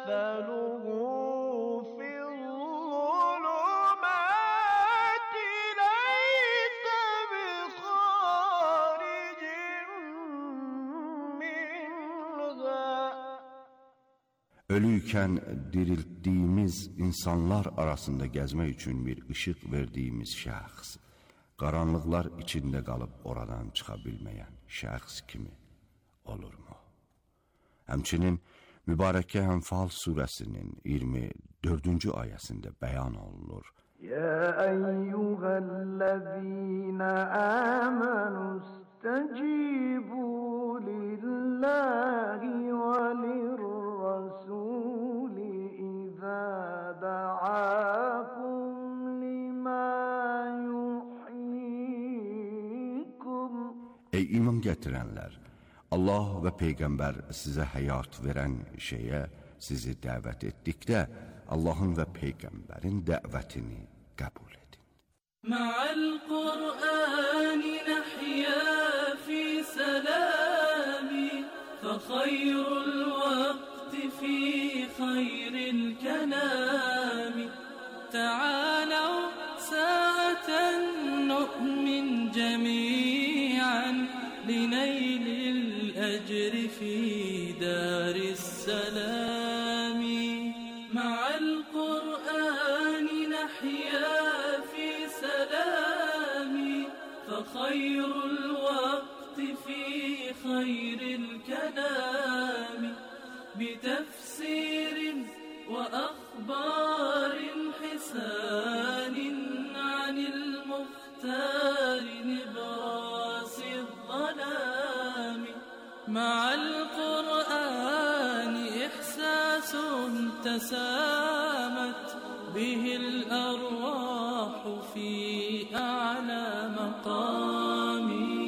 مثله في الظلمات ليس بخارج منها. Ölüykən diriltdiyimiz insanlar arasında gəzmək üçün bir ışıq verdiyimiz şəxs, qaranlıqlar içində qalıb oradan çıxa bilməyən şəxs kimi olurmu? Həmçinin mübarəkə Ənfal surəsinin 24-cü ayəsində bəyan olunur. Ya eyyuhellezine amenu istecibu lillahi ve lirrasuli izâ da'akum lima yuhyikum. Ey iman gətirənlər! Allah və Peyğəmbər sizə həyat verən şeyə sizi dəvət etdikdə, Allahın və Peyğəmbərin dəvətini qəbul edin. Ma'al Qur'ani nahya fi salami, fa khayrul vaqti fi khayril kalami. Ta'alaw sa'atan nu'min jami'an لنيل الأجر في دار السلام. مع القرآن نحيا في سلام، فخير الوقت في خير الكلام. بتفسير وأخبار حسان عن المختار نبراس الظلام. مع القرآن إحساس تسامت به الأرواح في أعلى مقام.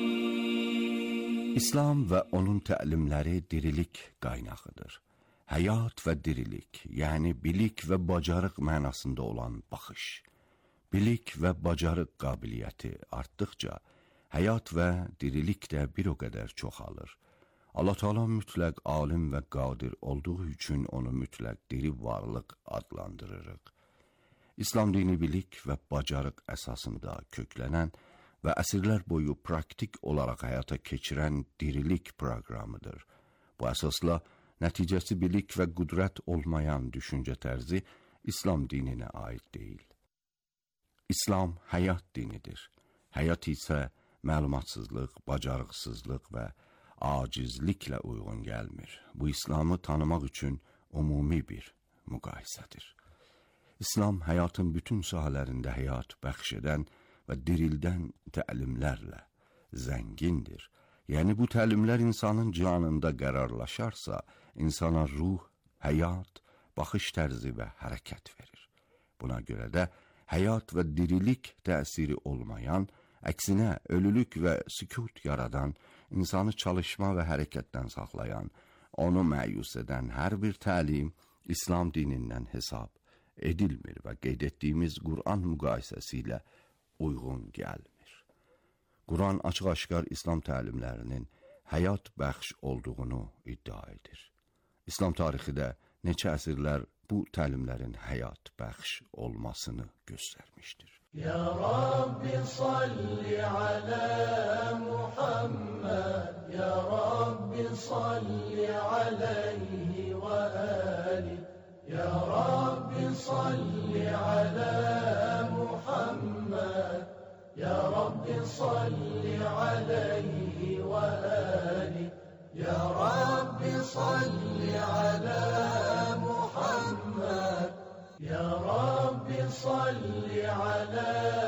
İslam və onun təlimləri dirilik qaynağıdır. Həyat və dirilik, yəni bilik və bacarıq mənasında olan baxış. Bilik və bacarıq qabiliyyəti artdıqca, həyat və dirilik də bir o qədər çoxalır. Allah Teala mütləq alim və qadir olduğu üçün onu mütləq diri varlıq adlandırırıq. İslam dini bilik və bacarıq əsasında köklənən və əsrlər boyu praktik olaraq həyata keçirən dirilik proqramıdır. Bu əsasla nəticəsi bilik və qüdrət olmayan düşüncə tərzi İslam dininə aid deyil. İslam həyat dinidir. Həyat isə məlumatsızlıq, bacarıqsızlıq və acizliklə uyğun gəlmir. Bu İslamı tanımaq üçün ümumi bir müqayisədir. İslam həyatın bütün sahələrində həyat bəxş edən və dirildən təlimlərlə zəngindir. Yəni bu təlimlər insanın canında qərarlaşarsa, insana ruh, həyat, baxış tərzi və hərəkət verir. Buna görə də həyat və dirilik təsiri olmayan, əksinə ölülük və sükut yaradan, insanı çalışma və hərəkətdən saxlayan, onu məyus edən hər bir təlim İslam dinindən hesab edilmir və qeyd etdiyimiz Qur'an müqayisəsi ilə uyğun gəlmir. Qur'an açıq-aşkar İslam təlimlərinin həyat bəxş olduğunu iddia edir. İslam tarixi də neçə əsrlər bu təlimlərin həyat bəxş olmasını göstərmişdir. Ya Rabbi salli ala Muhammed, Ya Rabbi salli alayhi və ali. Ya Rabbi salli ala Muhammed, Ya Rabbi salli alayhi və ali. Ya Rabbi salli ala Muhammed, Ya Rabbi salli ala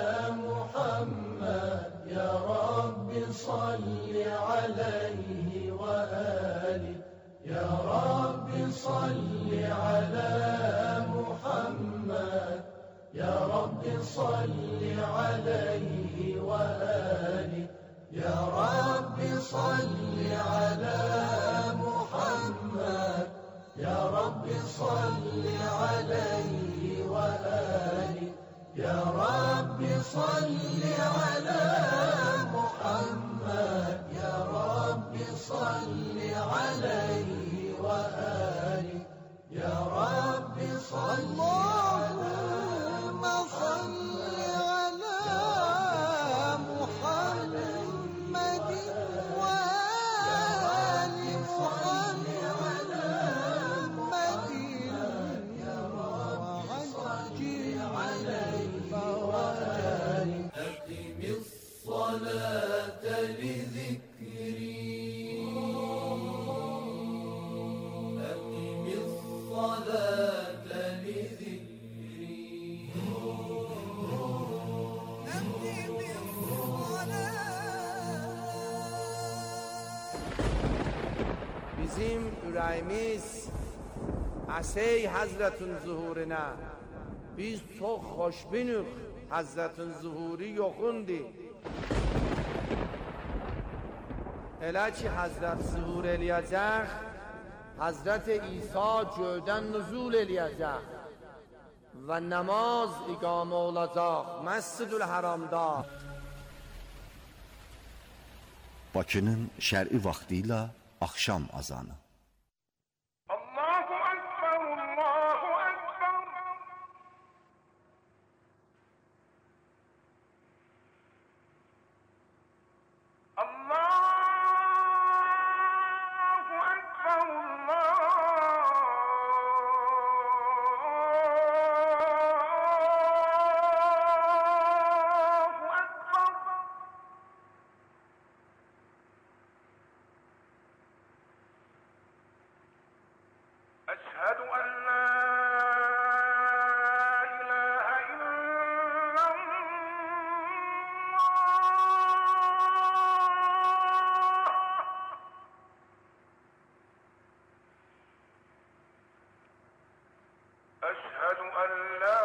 Muhammed, Ya Rabbi salli alayhi və ali. Ya Rabbi salli ala Muhammed, Ya Rabbi salli alayhi və ali. Ya Rabbi salli ala Muhammed, Ya Rabbi salli alayhi və ali. Ya Rabbi salli ala Muhammed, Ya Rabbi salli alayhi və ali. Ya اللهم صل على محمد وآل محمد وعجل عليه فوجل. أقم الصلاة لذكري، أقم الصلاة لذكري، أقم الصلاة. Bizim ürəyimiz əsey Həzrətin zuhuruna. Biz çox xoşbinük Həzrətin zuhuri yoxundur. Elə ki Həzrət zuhur eləyəcək, Həzrət İsa göydən nüzul eləyəcək və namaz iqamə olacaq Məscidül Haramda. Bakının şər'i vaxtı ilə axşam azanı. أشهد أن لا إله إلا الله. أشهد أن لا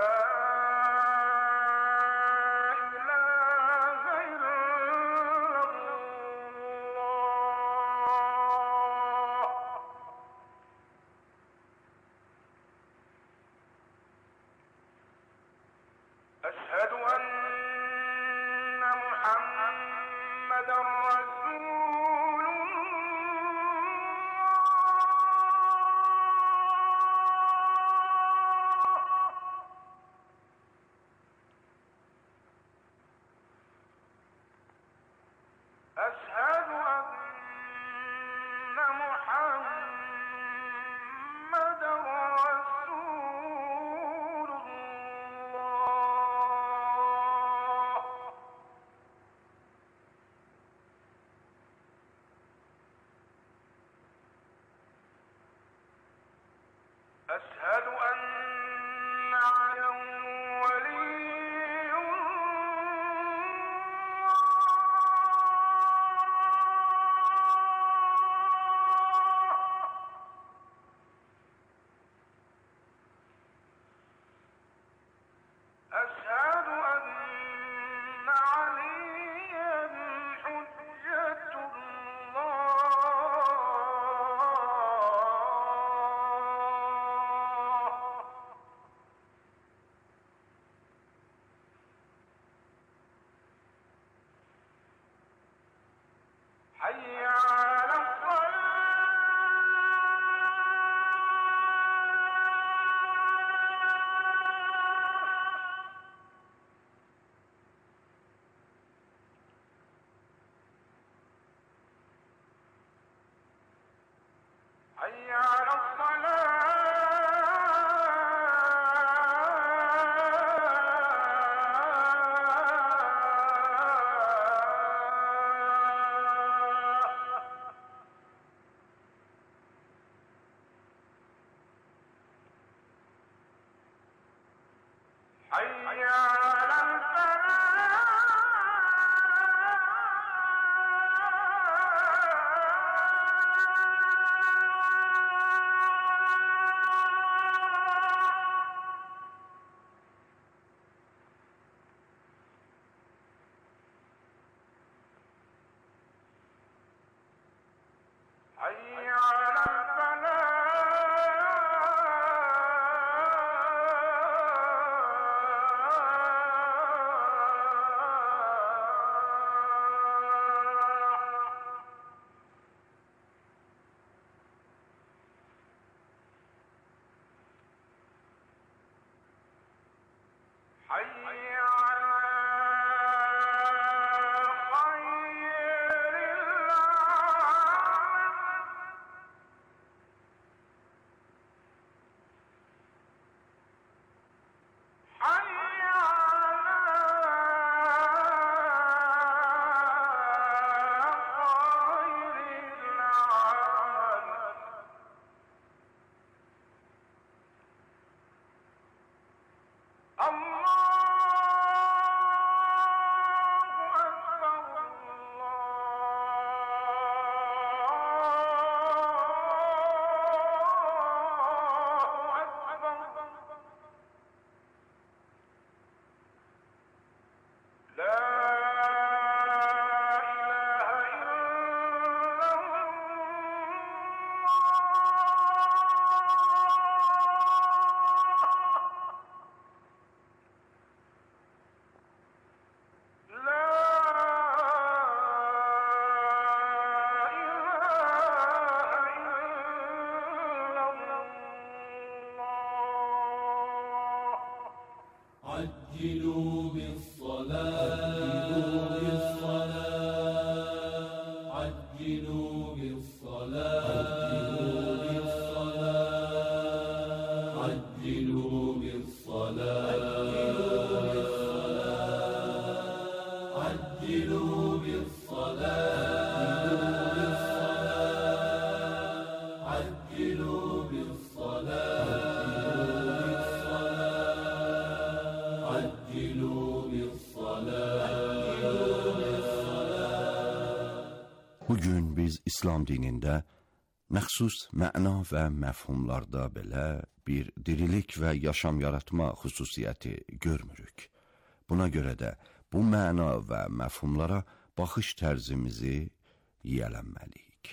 إله إلا الله. أشهد أن محمدا رسول الله. أشهد أن محمدا رسول الله. أشهد أن عليا ولي أشهد أن عليا حجة الله. حي على حي على الصلاة. حي على حي على الفلاح. عجلوا بالصلاة عجلوا بالصلاة عجلوا بالصلاة عجلوا بالصلاة عجلوا بالصلاة Bugün biz İslam dinində məxsus məna və məfhumlarda belə bir dirilik və yaşam yaratma xüsusiyyəti görmürük. Buna görə də bu məna və məfhumlara baxış tərzimizi yiyələnməliyik.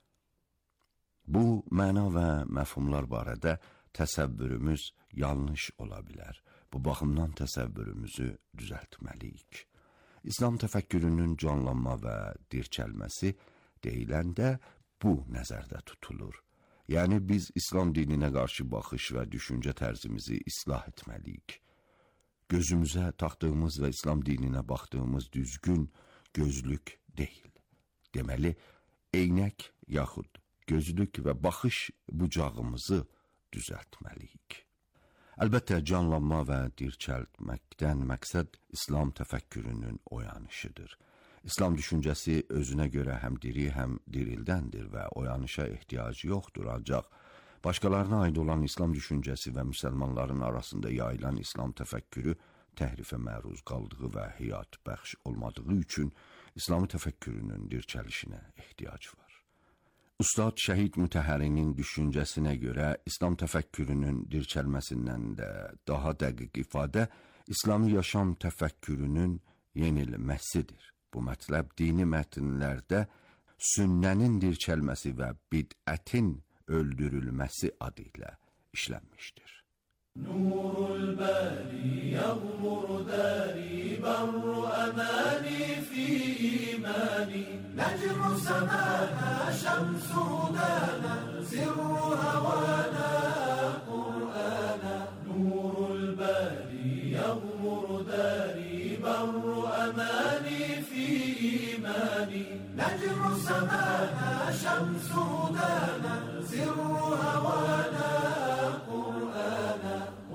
Bu məna və məfhumlar barədə təsəvvürümüz yanlış ola bilər. Bu baxımdan təsəvvürümüzü düzəltməliyik. İslam təfəkkürünün canlanma və dirçəlməsi deyiləndə bu nəzərdə tutulur. Yəni biz İslam dininə qarşı baxış və düşüncə tərzimizi islah etməliyik. Gözümüzə taxdığımız və İslam dininə baxdığımız düzgün gözlük deyil. Deməli, eynək yaxud gözlük və baxış bucağımızı düzəltməliyik. Əlbəttə, canlanma və dirçəltməkdən məqsəd İslam təfəkkürünün oyanışıdır. İslam düşüncəsi özünə görə həm diri, həm dirildəndir və oyanışa ehtiyacı yoxdur. Ancaq başqalarına aid olan İslam düşüncəsi və müsəlmanların arasında yayılan İslam təfəkkürü təhrifə məruz qaldığı və həyat bəxş olmadığı üçün İslami təfəkkürünün dirçəlişinə ehtiyac var. Ustad Şəhid Mütəhərrinin düşüncəsinə görə İslam təfəkkürünün dirçəlməsindən də daha dəqiq ifadə İslami yaşam təfəkkürünün yenilməsidir. Bu mətləb dini mətnlərdə sünnənin dirçəlməsi və bid'ətin öldürülməsi adı ilə işlənmişdir. Nurul bari yağmur dari barru amani fi imani necru semana şemsu dana sirru havana Kur'ana Nurul bari yağmur dari barru amani fi imani necru semana şemsu dana sirru havana Kur'ana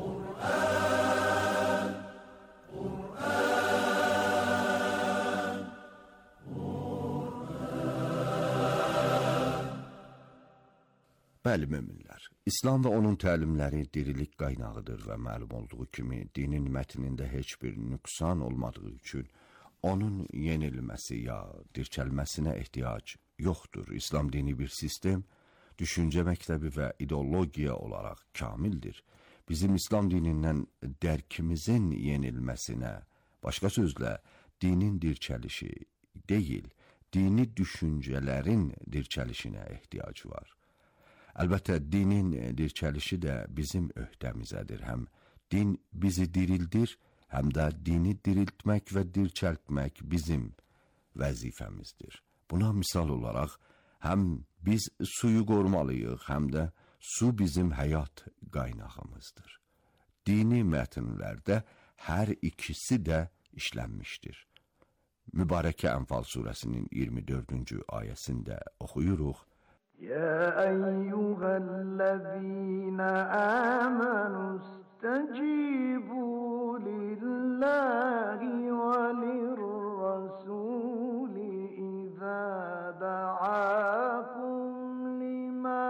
Bəli, möminlər, İslam və onun təlimləri dirilik qaynağıdır və məlum olduğu kimi dinin mətnində heç bir nüqsan olmadığı üçün onun yenilməsi ya dirçəlməsinə ehtiyac yoxdur. İslam dini bir sistem, düşüncə məktəbi və ideologiya olaraq kamildir. Bizim İslam dinindən dərkimizin yenilməsinə, başqa sözlə, dinin dirçəlişi deyil, dini düşüncələrin dirçəlişinə ehtiyac var. Əlbəttə, dinin dirçəlişi də bizim öhdəmizədir. Həm din bizi dirildir, həm də dini diriltmək və dirçəltmək bizim vəzifəmizdir. Buna misal olaraq, həm biz suyu qorumalıyıq, həm də su bizim həyat qaynağımızdır. Dini mətnlərdə hər ikisi də işlənmişdir. Mübarəkə Ənfal surəsinin 24-cü ayəsində oxuyuruq. يا أيها الذين آمنوا استجيبوا لله وللرسول إذا دعاكم لما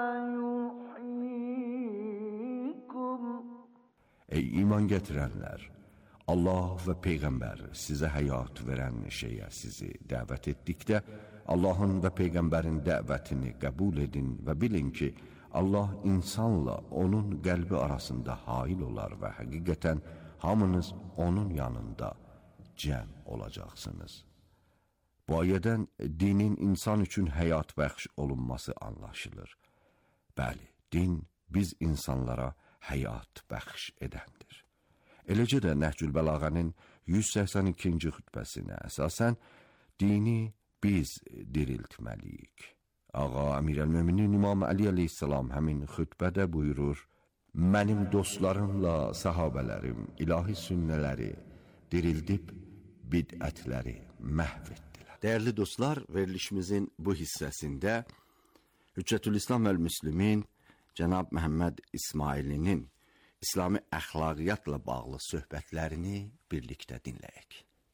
يحييكم. Ey iman gətirənlər, Allah və Peyğəmbər sizə həyat verən şeyə sizi dəvət etdikdə, Allahın və Peyğəmbərin dəvətini qəbul edin və bilin ki, Allah insanla onun qəlbi arasında hail olar və həqiqətən hamınız onun yanında cəm olacaqsınız. Bu ayədən dinin insan üçün həyat bəxş olunması anlaşılır. Bəli, din biz insanlara həyat bəxş edəndir. Eləcə də Nəhcül Bəlağənin 182-ci xütbəsinə əsasən dini biz diriltməliyik. Ağa Əmirəl-Möminin İmam Əli əleyhissalam həmin xütbədə buyurur, mənim dostlarımla sahabələrim ilahi sünnələri dirildib bidətləri məhv etdilər. Dəyərli dostlar, verilişimizin bu hissəsində Hüccətülislam vəl-Müslimin Cənab Məhəmməd İsmailinin İslami əxlaqiyyatla bağlı söhbətlərini birlikdə dinləyək.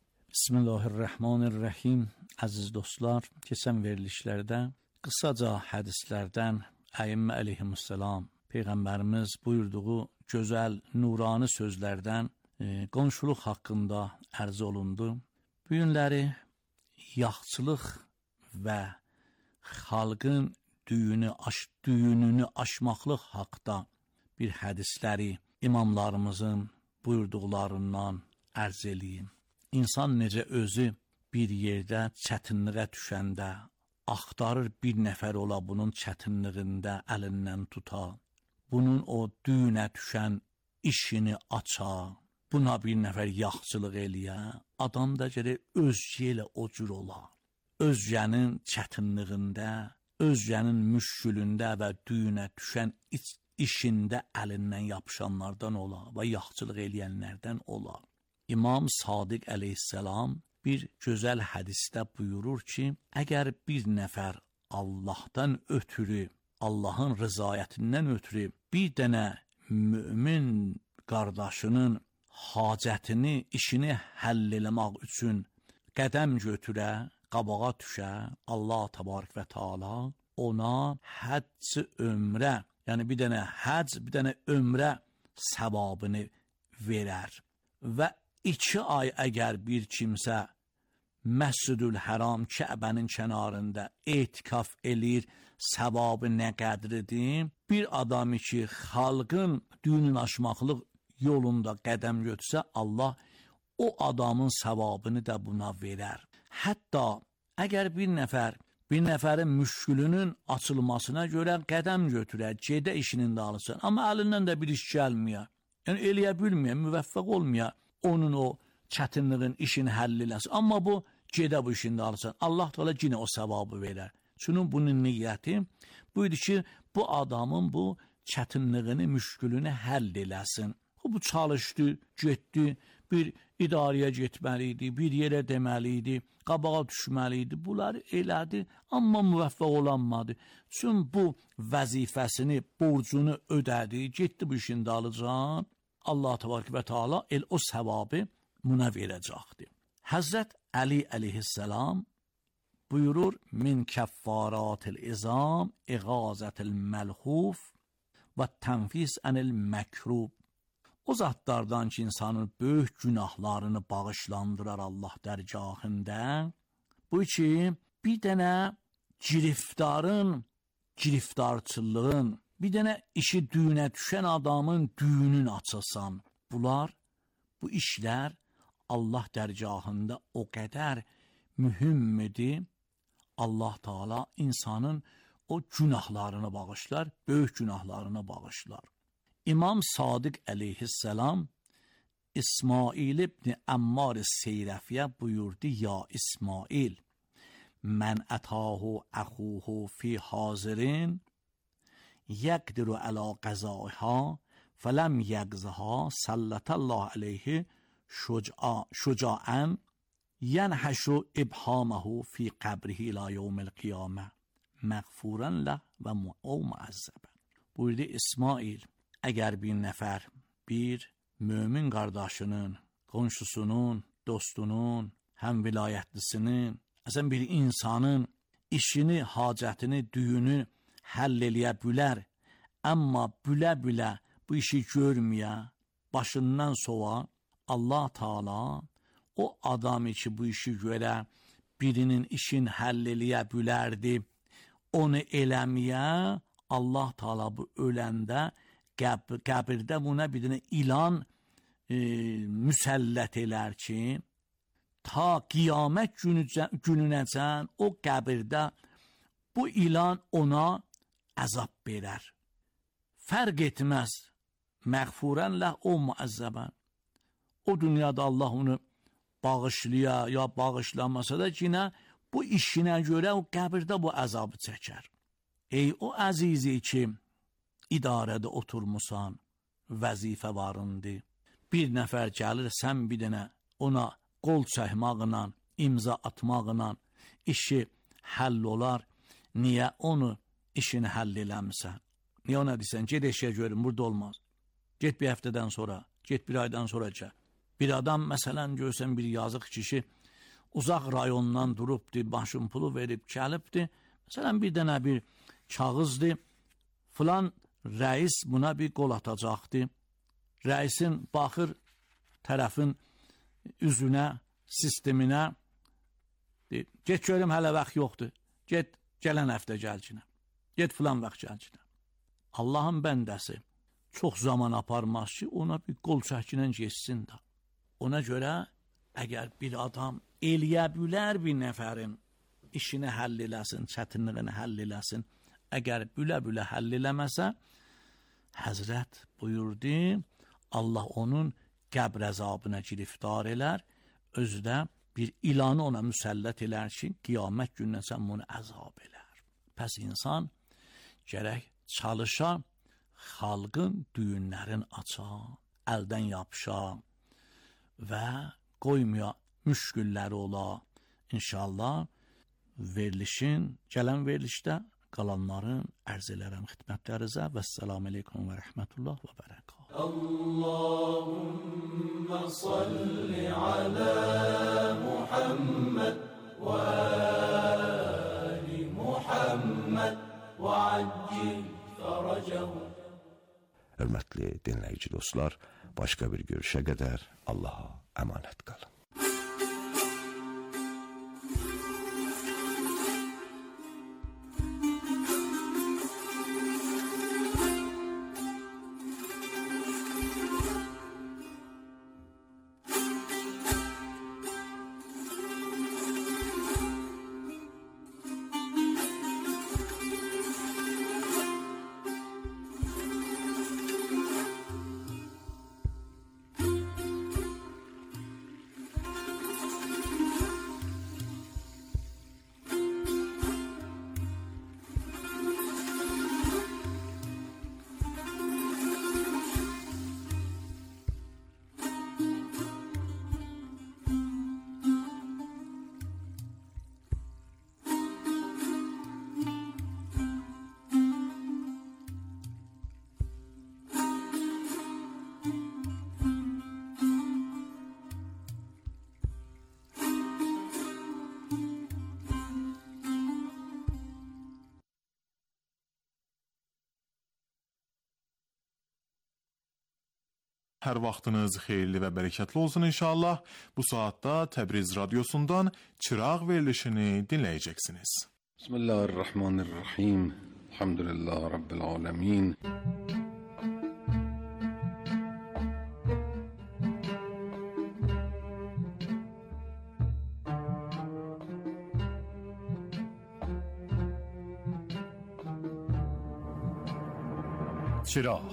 Bismillahirrahmanirrahim. Əziz dostlar, keçən verilişlərdə qısaca hədislərdən Əimmə əleyhissalam Peyğəmbərimiz buyurduğu gözəl, nurani sözlərdən qonşuluq haqqında ərz olundu. Bu günləri yaxçılıq və xalqın düyününü aşmaqlıq haqda bir hədisləri imamlarımızın buyurduqlarından ərz eləyim. İnsan necə özü bir yerdə çətinliyə düşəndə axtarır bir nəfər ola bunun çətinliyində əlindən tuta, bunun o düyünə düşən işini aça, buna bir nəfər yaxçılıq eləyə, adam da gərək özgə ilə o cür ola. Özgənin çətinliyində, özgənin müşkülündə və düyünə düşən işində əlindən yapışanlardan ola və yaxçılıq eləyənlərdən ola. İmam Sadiq əleyhissalam bir gözəl hədisdə buyurur ki, əgər bir nəfər Allahdan ötürü, Allahın rızayətindən ötürü bir dənə mümin qardaşının hacətini, işini həll eləmək üçün qədəm götürə, qabağa düşə, Allah təbarək və təala ona həcc ömrə, yəni bir dənə həcc, bir dənə ömrə səvabını verər. Və 2 ay əgər bir kimsə Məscidül Həram Kəbənin kənarında etikaf eləyir, səvabı nə qədridir? Bir adamı ki, xalqın düyünün aşmaqlıq yolunda qədəm götürsə, Allah o adamın səvabını da buna verər. Hətta əgər bir nəfərin müşkülünün açılmasına görə qədəm götürər, gedə işinin də alırsın, amma əlindən də bir iş gəlməyə, yəni eləyə bilməyə, müvəffəq olmaya, onun o çətinliğin işini həll eləsin. Amma bu, gedə bu işini də alırsan, Allah da yenə o səvabı verər. Çünki bunun niyyəti buydu ki, bu adamın bu çətinliğini, müşkülünü həll eləsin. Bu çalışdı, getdi, bir idarəyə getməliydi, bir yerə deməliydi, qabağa düşməliydi, bunları elədi, amma müvəffəq olanmadı. Çünki bu vəzifəsini, borcunu ödədi, getdi bu işini də alacaq, Allah təbarək və təala o səvabı buna verəcəkdir. Həzrət Əli əleyhissalam buyurur, min kəffaratil izam, iğazətil məlhuf və tənfis ənil məkrub. O zatlardan ki, insanın böyük günahlarını bağışlandırar Allah dərgahında. Bu ki, bir dənə giriftarçılığın, bir dənə işi düyünə düşən adamın düyünün açılsan. Bu işlər Allah dərgahında o qədər mühümmidir. Allah Teala insanın o günahlarını bağışlar, böyük günahlarını bağışlar. İmam Sadiq əleyhissalam İsmail ibn Ammar Seyrəfiyə buyurdu, ya İsmail, mən ətahu əxuhu fi hazirin yəqdiru əla qəzaiha فلم یغزها سلط الله علیه شجاعا ینحش ابهامه فی قبره الی یوم القیامه مغفورا له و معذبا. Buyurdu İsmail, əgər bir nəfər bir mömin qardaşının, qonşusunun, dostunun, həm vilayətlisinin, əsən bir insanın işini, hacətini, düyünü həll eləyə bilər, amma bülə-bülə bu işi görməyə, başından sova, Allah Taala o adamı ki bu işi görə birinin işin həll eləyə bilərdi, onu eləməyə Allah Taala bu öləndə qəbirdə buna bir dənə ilan müsəllət elər ki, ta qiyamət gününəcən o qəbirdə bu ilan ona əzab verər. Fərq etməz, məğfurənlə o müəzzəbən. O dünyada Allah onu bağışlaya ya bağışlamasa da yine bu işinə görə o qəbirdə bu əzabı çəkər. Ey o əzizi ki, idarədə oturmusan, vəzifə varındı. Bir nəfər gəlir, sən bir dənə ona qol çəkmaqla, imza atmaqla işi həll olar. Niyə onu işini həll eləmirsən? Niyə ona deyirsən, get eşiyə görün, burada olmaz. Get bir həftədən sonra, get bir aydan sonra gəl. Bir adam məsələn görsən bir yazıq kişi uzaq rayondan durubdur, başın pulu verib gəlibdir. Məsələn bir dənə bir kağızdır, filan rəis buna bir qol atacaqdır. Rəisin baxır tərəfin üzünə, sisteminə, get görüm hələ vaxt yoxdur, get gələn həftə gəlcinə, get filan vaxt gəlcinə. Allahın bəndəsi çox zaman aparmaz ki, ona bir qol çəkinən geçsin də. Ona görə əgər bir adam eləyə bilər bir nəfərin işini həll eləsin, çətinliğini həll eləsin, əgər bülə-bülə həll eləməsə, Həzrət buyurdu, Allah onun qəbr əzabına giriftar elər, özü də bir ilanı ona müsəllət elər ki, qiyamət gününə sən bunu əzab elər. Pəs insan gərək çalışa, xalqın düyünlərin aça, əldən yapışa və qoymaya müşkülləri ola. İnşallah verilişin, gələn verilişdə qalanların ərz elərəm xidmətlərinizə və əssəlamu aleykum və rəhmətullah və bərəkət. Allahümme salli ala Muhammed və ali Muhammed və accil fərəcəhu. Hörmətli dinləyici dostlar, başqa bir görüşə qədər Allaha əmanət qalın. Hər vaxtınız xeyirli və bərəkətli olsun inşallah. Bu saatda Təbriz radyosundan Çıraq verilişini dinləyəcəksiniz. Bismillahirrahmanirrahim. Elhamdülillah Rabbil alemin. Çıraq.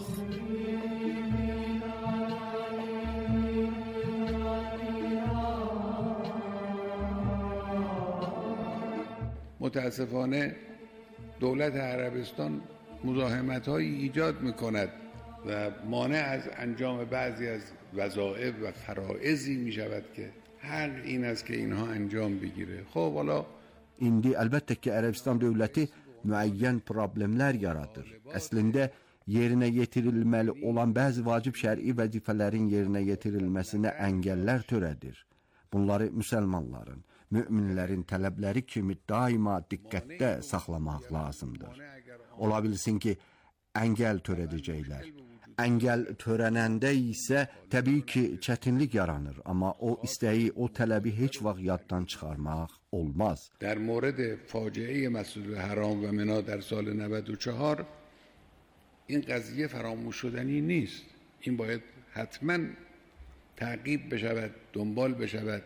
متاسفانه دولت عربستان مزاحمت‌هایی ایجاد می‌کند و مانع از انجام بعضی از وظایف و فرائضی می شود که حق این است که اینها انجام بگیره. خب حالا İndi əlbəttə ki, Ərəbistan dövləti müəyyən problemlər yaradır. Əslində yerinə yetirilməli olan bəzi vacib şər'i vəzifələrin yerinə yetirilməsinə əngəllər törədir. Bunları müsəlmanların, müminlərin tələbləri kimi daima diqqətdə saxlamaq lazımdır. Ola bilsin ki, əngəl törədəcəklər. Əngəl törənəndə isə təbii ki, çətinlik yaranır, amma o istəyi, o tələbi heç vaxt yaddan çıxarmaq olmaz. در مورد فاجعه مسجد الحرام و منا در سال 94 این قضیه فراموش شدنی نیست. این باید حتما تعقیب بشود، دنبال بشود.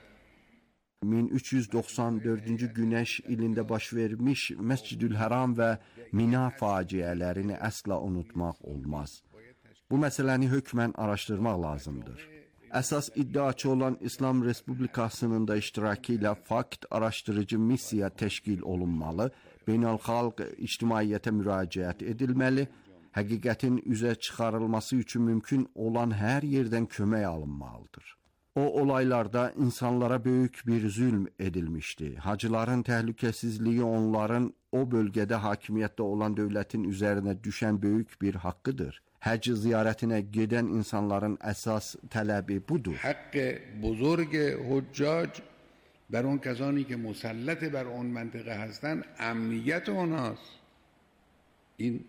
1394-cü günəş ilində baş vermiş Məscidül-Həram və Mina faciələrini əsla unutmaq olmaz. Bu məsələni hökmən araşdırmaq lazımdır. Əsas iddiaçı olan İslam Respublikasının da iştirakı ilə fakt araşdırıcı missiya təşkil olunmalı, beynəlxalq ictimaiyyətə müraciət edilməli, həqiqətin üzə çıxarılması üçün mümkün olan hər yerdən kömək alınmalıdır. O olaylarda insanlara böyük bir zülm edilmişdi. Hacıların təhlükəsizliyi onların o bölgədə hakimiyyətdə olan dövlətin üzərinə düşən böyük bir haqqıdır. Həcc ziyarətinə gedən insanların əsas tələbi budur. حق بزرگ حجاج بر اون کسانی که مسلط بر اون منطقه هستن امنیت اونهاست. این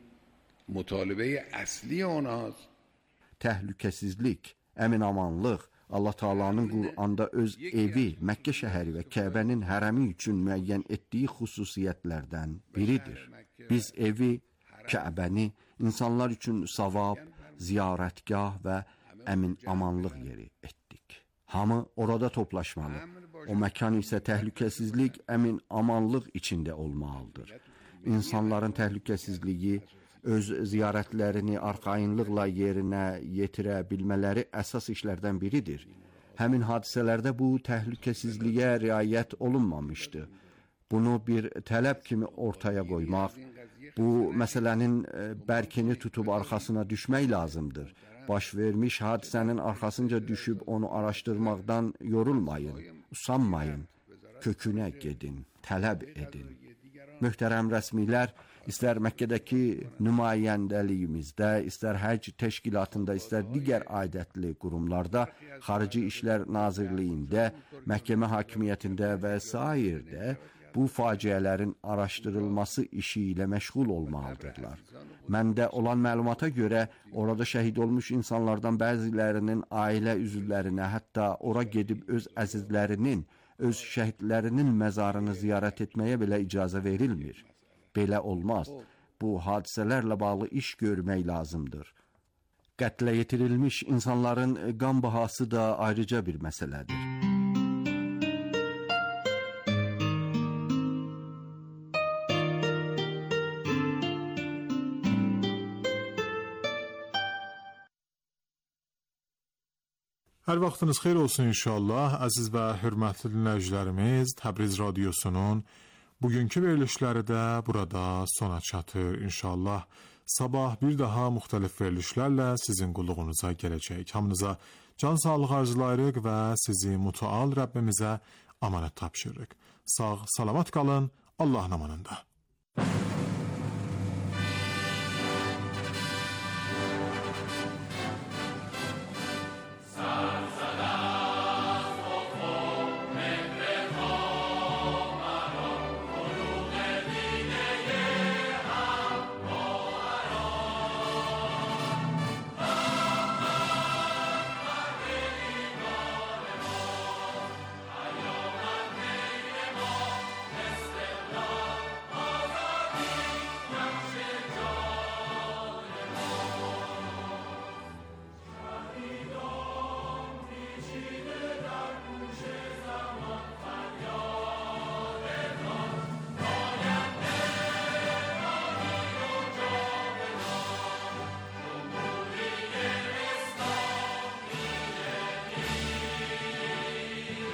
مطالبه اصلی اونهاست. Təhlükəsizlik, əmin-amanlıq, Allah Taala'nın Qur'anda öz evi, Məkkə şəhəri və Kəbənin hərəmi üçün müəyyən etdiyi xüsusiyyətlərdən biridir. Biz evi, Kəbəni insanlar üçün savab, ziyarətgah və əmin-amanlıq yeri etdik. Hamı orada toplaşmalı. O məkan isə təhlükəsizlik, əmin-amanlıq içində olmalıdır. İnsanların təhlükəsizliyi, öz ziyarətlərini arxayınlıqla yerinə yetirə bilmələri əsas işlərdən biridir. Həmin hadisələrdə bu təhlükəsizliyə riayət olunmamışdı. Bunu bir tələb kimi ortaya qoymaq, bu məsələnin bərkini tutub arxasına düşmək lazımdır. Baş vermiş hadisənin arxasınca düşüb onu araşdırmaqdan yorulmayın, usanmayın, kökünə gedin, tələb edin. Möhtərəm rəsmilər, istər Məkkədəki nümayəndəliyimizdə, istər həcc təşkilatında, istər digər aidətli qurumlarda, Xarici İşlər Nazirliyində, məhkəmə hakimiyyətində və sairdə bu faciələrin araşdırılması işi ilə məşğul olmalıdırlar. Məndə olan məlumata görə orada şəhid olmuş insanlardan bəzilərinin ailə üzvlərinə, hətta ora gedib öz əzizlərinin, öz şəhidlərinin məzarını ziyarət etməyə belə icazə verilmir. Belə olmaz. Bu hadisələrlə bağlı iş görmək lazımdır. Qətlə yetirilmiş insanların qan bahası da ayrıca bir məsələdir. Hər vaxtınız xeyir olsun inşallah. Əziz və hörmətli dinləyicilərimiz, Təbriz Radiosunun bugünkü verilişləri də burada sona çatır inşallah. Sabah bir daha müxtəlif verilişlərlə sizin qulluğunuza gələcək. Hamınıza can sağlığı arzulayırıq və sizi mütəal Rəbbimizə amanət tapşırırıq. Sağ, salamat qalın, Allahın amanında.